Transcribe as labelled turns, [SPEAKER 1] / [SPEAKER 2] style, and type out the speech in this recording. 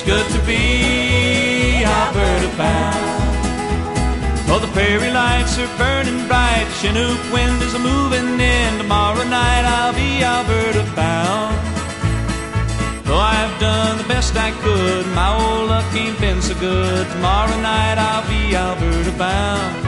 [SPEAKER 1] good to be Alberta bound. Oh, the prairie lights are burning bright, Chinook wind is a-moving in. Tomorrow night I'll be Alberta bound. Though I've done the best I could, my old luck ain't been so good. Tomorrow night I'll be Alberta bound.